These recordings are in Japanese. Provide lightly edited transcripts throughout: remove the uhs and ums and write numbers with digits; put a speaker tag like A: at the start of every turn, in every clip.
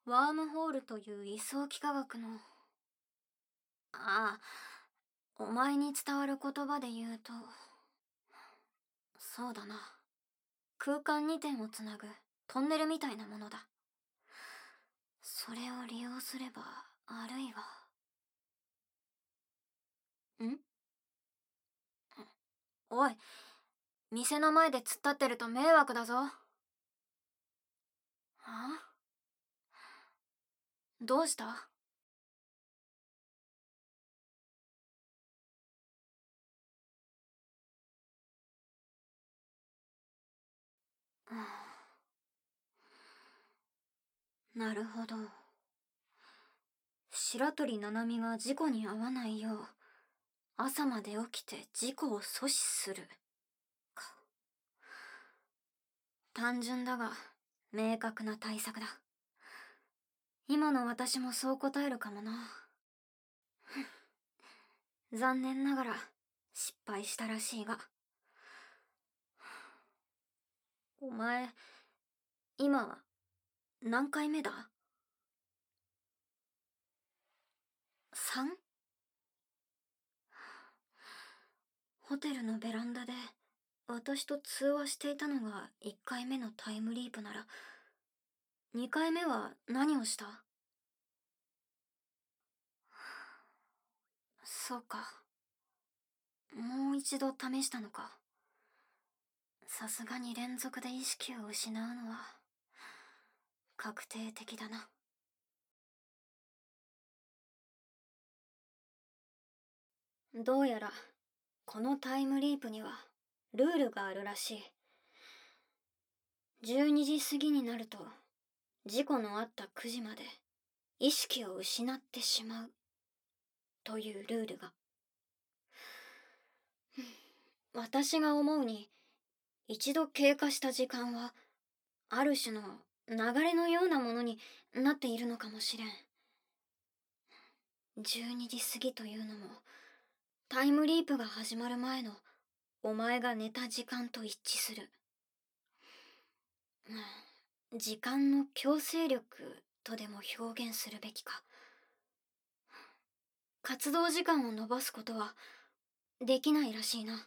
A: ワームホールという位相幾何学の、ああ、お前に伝わる言葉で言うと、そうだな。空間2点をつなぐトンネルみたいなものだ。それを利用すれば、あるいは。んおい、店の前で突っ立ってると迷惑だぞ。あ、どうした？うん、なるほど。白鳥七海が事故に遭わないよう、朝まで起きて事故を阻止する。か。単純だが、明確な対策だ。今の私もそう答えるかもな。残念ながら、失敗したらしいが。お前、今、何回目だ？ 3？ ホテルのベランダで、私と通話していたのが1回目のタイムリープなら、2回目は何をした？そうか。もう一度試したのか。さすがに連続で意識を失うのは、確定的だな。どうやら、このタイムリープには、ルールがあるらしい。12時過ぎになると、事故のあった9時まで、意識を失ってしまう、というルールが。私が思うに、一度経過した時間は、ある種の流れのようなものになっているのかもしれん。12時過ぎというのも、タイムリープが始まる前のお前が寝た時間と一致する。時間の強制力とでも表現するべきか。活動時間を延ばすことはできないらしいな。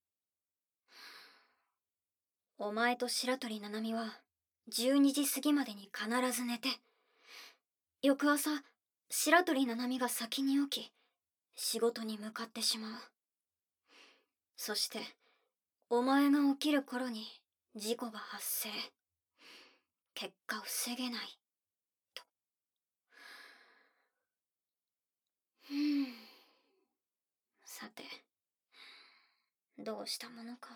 A: お前と白鳥七海は12時過ぎまでに必ず寝て、翌朝、白鳥七海が先に起き、仕事に向かってしまう。そして、お前が起きる頃に事故が発生。結果防げない。と。さて、どうしたものか。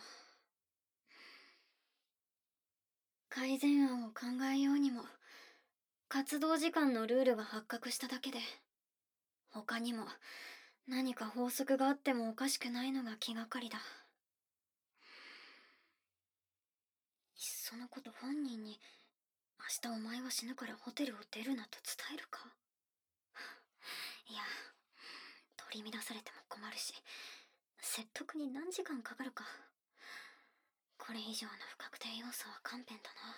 A: 改善案を考えようにも、活動時間のルールが発覚しただけで、他にも何か法則があってもおかしくないのが気がかりだ。いっそのこと本人に、明日お前は死ぬからホテルを出るなと伝えるか。いや、取り乱されても困るし、説得に何時間かかるか。これ以上の不確定要素は勘弁だな。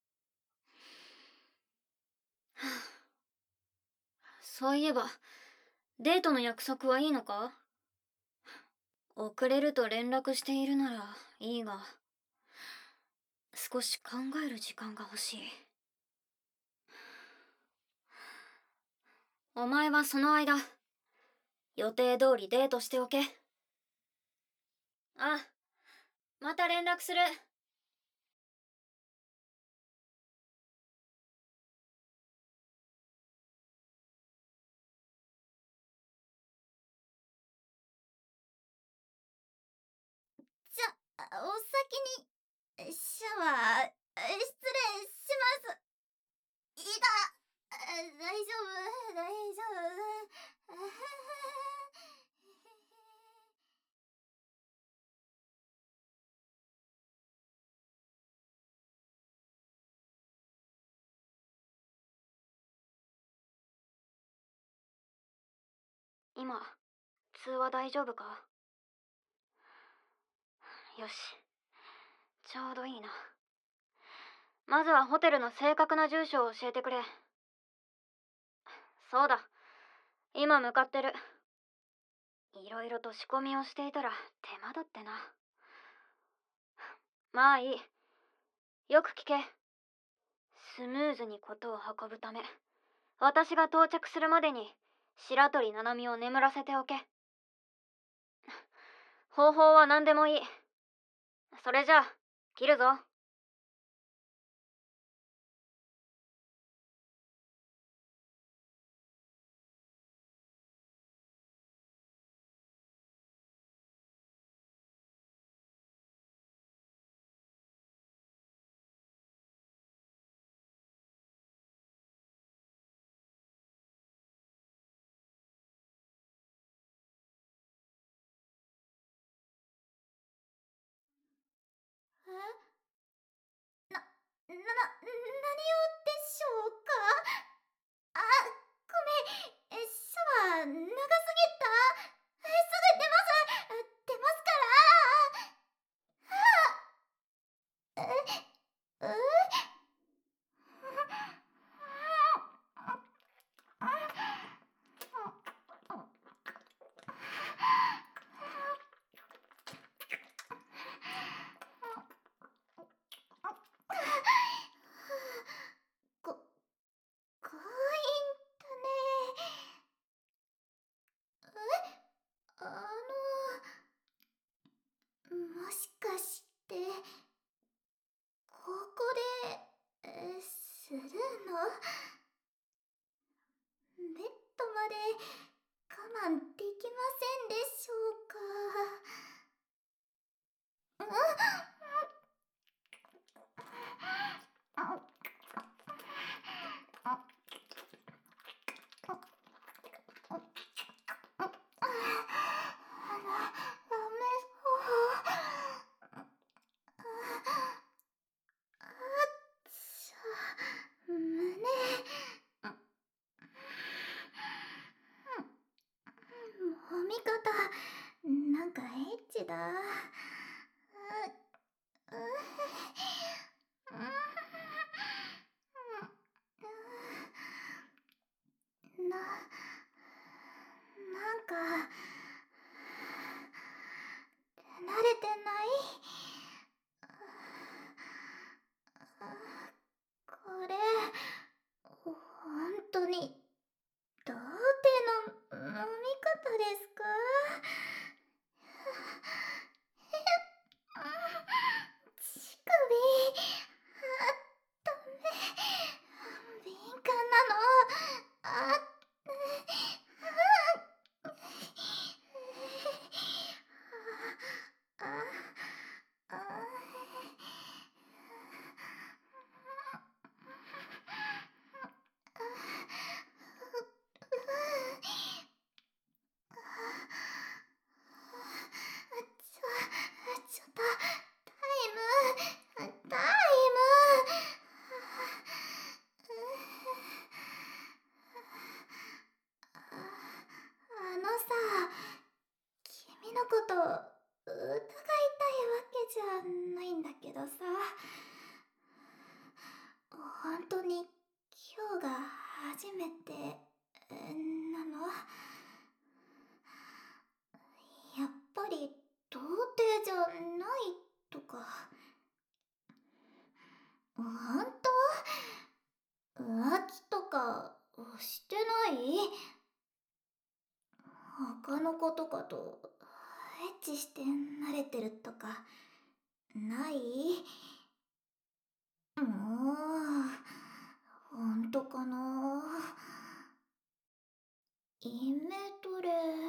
A: そういえば、デートの約束はいいのか？遅れると連絡しているならいいが、少し考える時間が欲しい。お前はその間、予定通りデートしておけ。あ、また連絡する。
B: じゃ、お先に、シャワー、失礼します。いいか、大丈夫、大丈夫。
A: 今、通話大丈夫か？よし。ちょうどいいな。まずはホテルの正確な住所を教えてくれ。 そうだ。今向かってる。いろいろと仕込みをしていたら手間だってな。まあいい。よく聞け。スムーズに事を運ぶため、私が到着するまでに白鳥七海を眠らせておけ。方法は何でもいい。それじゃあ切るぞ。
B: 何をでしょうか？あ、ごめん。シャワー長すぎた。すぐ出ます。出ますから。こ、強引だね。もしかして、ここで、するの？ベッドまで我慢できませんでしょうか？ダメそう。あっちゃ、胸。揉み方、なんかエッチだ。なんか慣れてない。これ本当に童貞の飲み方ですか？乳首、ダメ。敏感なの。あ、あ、あ、ちょっと、タイム。さ、君のこと疑いたいわけじゃないんだけどさ、本当に今日が初めてなの？やっぱり童貞じゃないとか？本当？浮気とかしてない？他の子とかとエッチして慣れてるとかない？もう本当かな？イメトレ。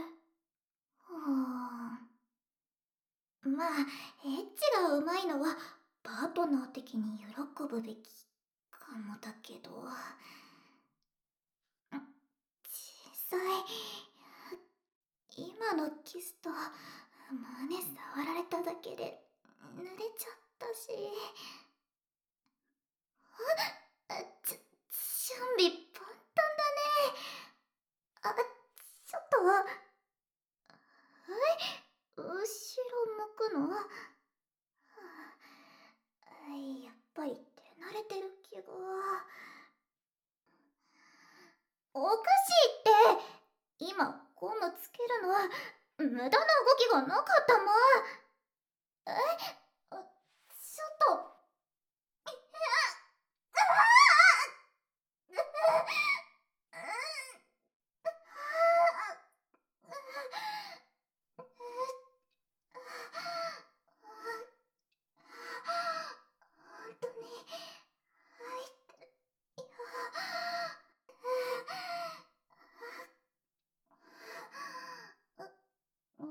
B: はあ、まあエッチがうまいのはパートナー的に喜ぶべきかもだけど、実際今のキスと胸触られただけで濡れちゃったし。準備万端だね。ちょっと、後ろ向くの？やっぱり手慣れてる気が。おかし無駄な動きがなかったま。ちょっと。本当に入ってるよ。あれ、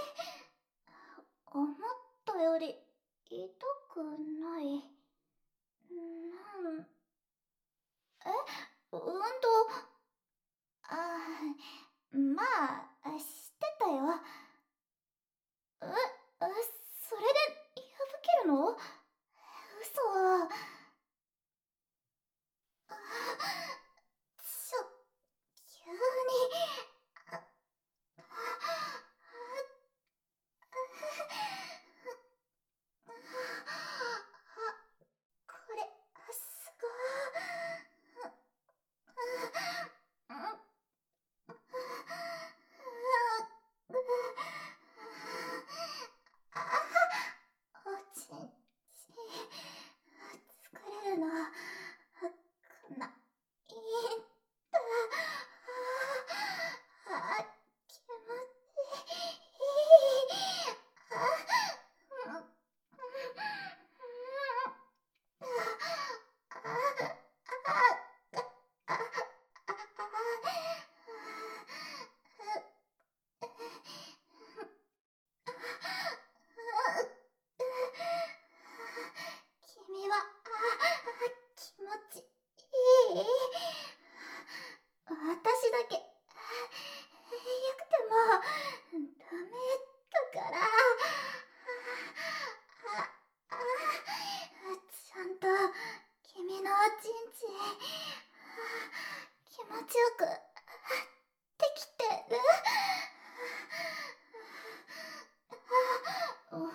B: 思ったより痛くない。運動、まあ、してたよ。それで破けるの？嘘。急に。これ、すごい。おちんちん作れるのこんないいんだ。気持ちいい。君は気持ちいい。私だけよくてもダメだから。ちゃんと君のおちんちん気持ちよくできてる？ほんと？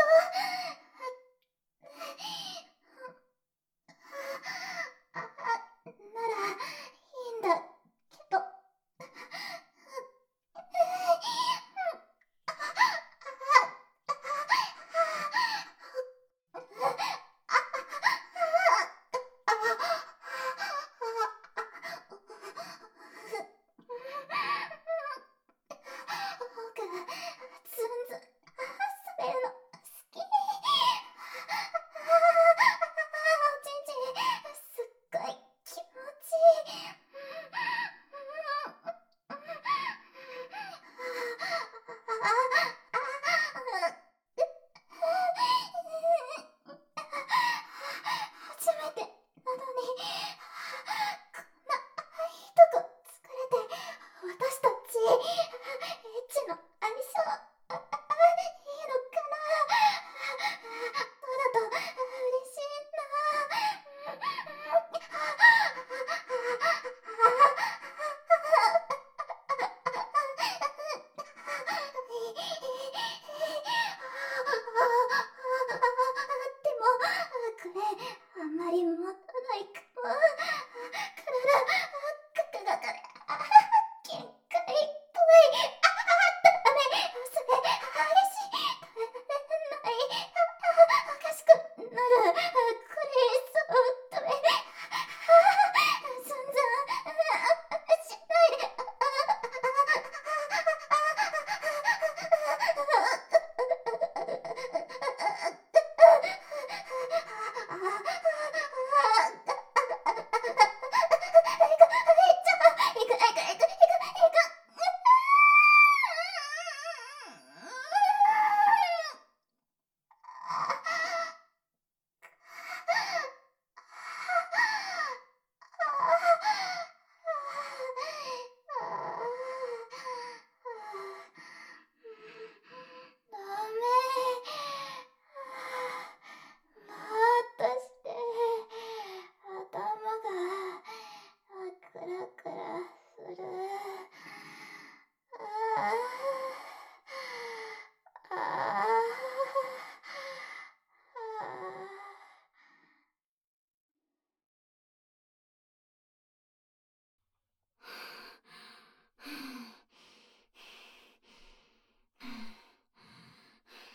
B: ならいいんだけど。僕、ズンズンされるの好き。おちんちんすっごい気持ちいい。初めてなのにこんないいとこ作れて、私たちエッチの相性いいのかな。そうだと嬉しいな。でもこれあんまり持たないかも。体ガクガク限界っぽい。ダメ、それ激しい。耐えない。おかしくなる。これそうダメ。全然しないで。ご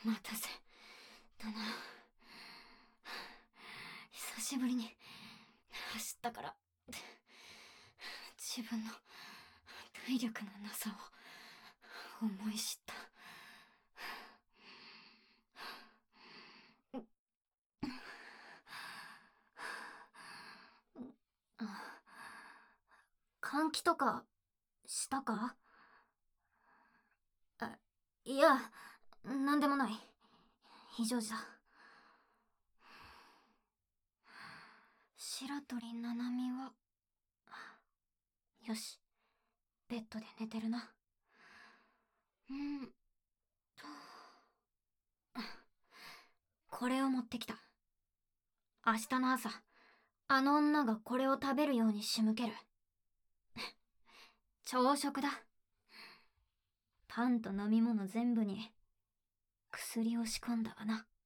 A: 待たせだな。久しぶりに走ったから自分の体力のなさを思い知った。換気とかしたか？いや、なんでもない。非常時だ。白鳥七海は、よし、ベッドで寝てるな。とこれを持ってきた。明日の朝、あの女がこれを食べるように仕向ける。朝食だ。パンと飲み物全部に薬を仕込んだわな。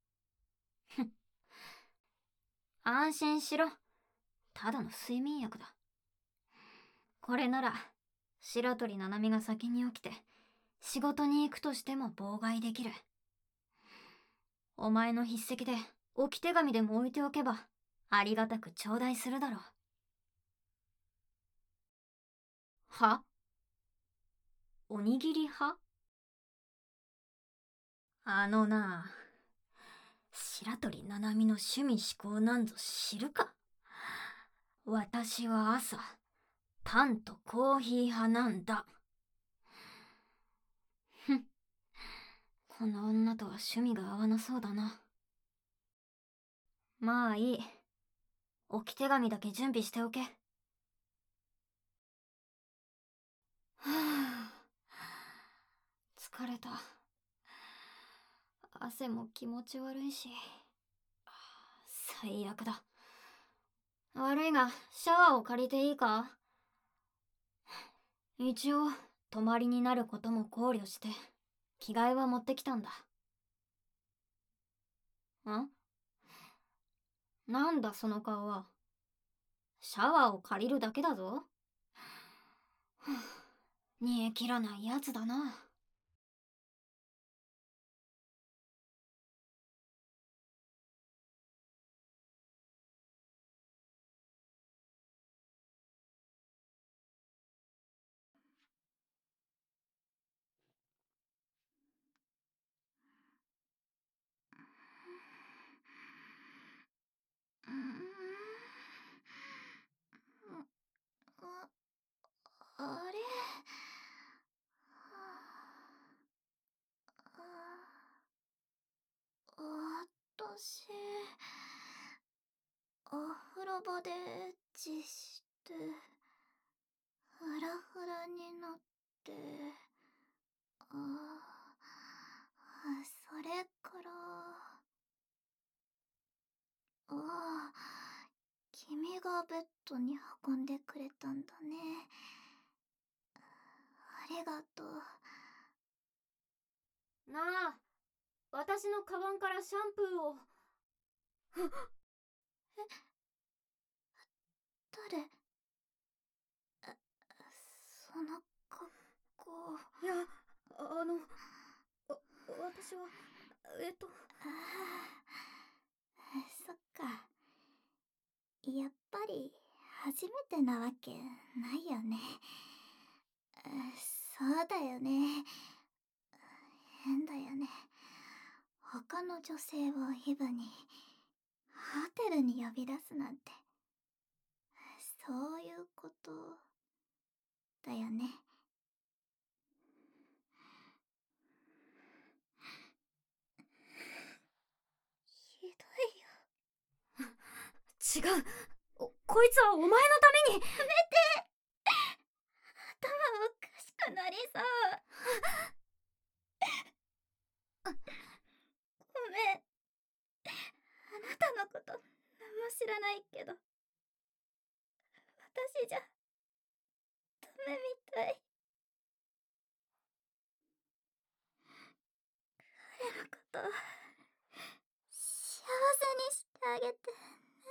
A: 安心しろ。ただの睡眠薬だ。これなら白鳥七海が先に起きて仕事に行くとしても妨害できる。お前の筆跡で置き手紙でも置いておけばありがたく頂戴するだろう。は？おにぎり派？あのなあ、白鳥七海の趣味嗜好なんぞ知るか？私は朝パンとコーヒー派なんだ。ふん、この女とは趣味が合わなそうだな。まあいい。置き手紙だけ準備しておけ。はあ、疲れた。汗も気持ち悪いし。最悪だ。悪いが、シャワーを借りていいか？一応、泊まりになることも考慮して、着替えは持ってきたんだ。なんだその顔は。シャワーを借りるだけだぞ。煮え切らないやつだな。
B: あれ、私、お風呂場でエッチしてフラフラになって、それから君がベッドに運んでくれたんだね。ありがとう。
A: なあ、私のカバンからシャンプーを。
B: 誰？その格好。
A: いや、私は、
B: そっか。やっぱり初めてなわけないよね。そうだよね。変だよね。他の女性をイブにホテルに呼び出すなんて、そういうことだよね。ひどいよ。
A: 違う。こいつはお前のために。やめて。
B: 頭おかしくなりそう。ごめん。あなたのこと何も知らないけど、私じゃダメみたい。彼のこと幸せにしてあげてね。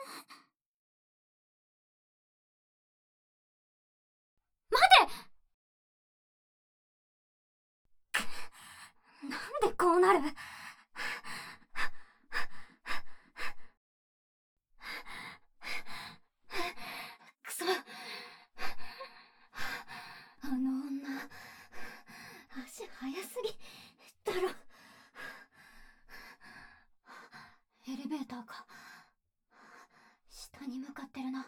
A: 待て。なんでこうなる？ エレベーターか。下に向かってるな。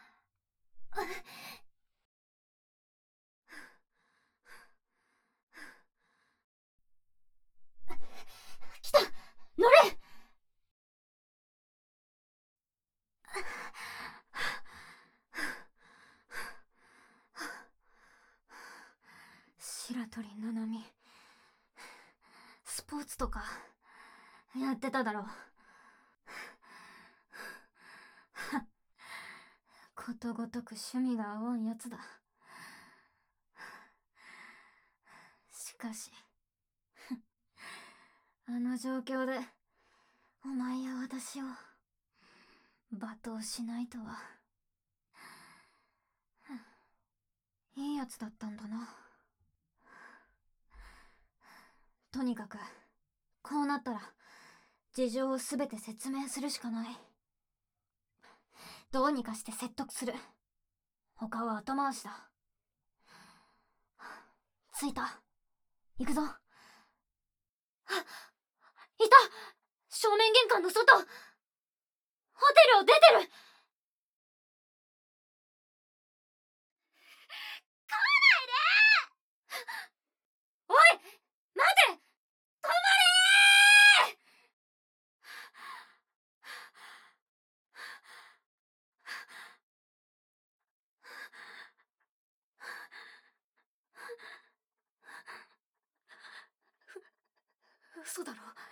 A: 来た、乗れ。白鳥七海、スポーツとかやってただろ。ことごとく趣味が合わんやつだ。しかしあの状況でお前や私を罵倒しないとは。いいやつだったんだな。とにかくこうなったら事情をすべて説明するしかない。どうにかして説得する。他は後回しだ。着いた。行くぞ。あ、いた。正面玄関の外。ホテルを出てる。来ないで。おい、待て。止まれ。嘘だろ。